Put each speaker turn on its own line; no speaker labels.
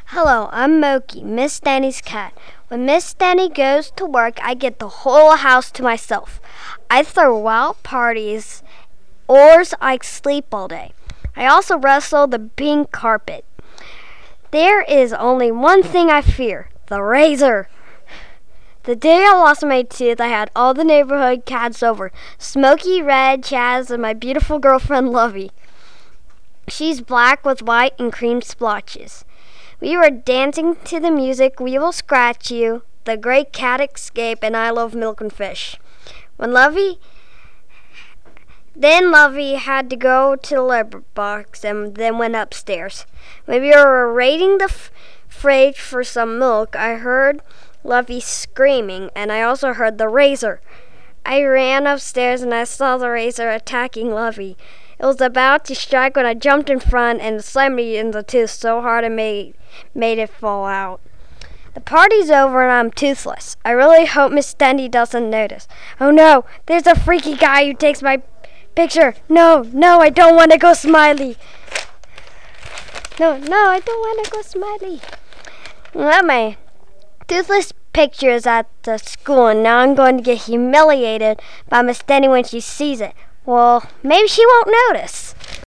Hello, I'm Moki, Miss Danny's cat. When Miss Danny goes to work, I get the whole house to myself. I throw wild parties, or I sleep all day. I also rustle the pink carpet. There is only one thing I fear, the razor. The day I lost my tooth, I had all the neighborhood cats over. Smoky, Red, Chaz, and my beautiful girlfriend, Lovey. She's black with white and cream splotches. We were dancing to the music, We Will Scratch You, The Great Cat Escape, and I Love Milk and Fish. Lovey had to go to the library box and then went upstairs. When we were raiding the fridge for some milk, I heard Lovey screaming, and I also heard the razor. I ran upstairs and I saw the razor attacking Lovey. It was about to strike when I jumped in front and slammed me in the tooth so hard it made it fall out. The party's over and I'm toothless. I really hope Miss Danny doesn't notice. Oh no, there's a freaky guy who takes my picture. No, I don't want to go smiley. No, I don't want to go smiley. Well, my toothless picture is at the school and now I'm going to get humiliated by Miss Danny when she sees it. Well, maybe she won't notice.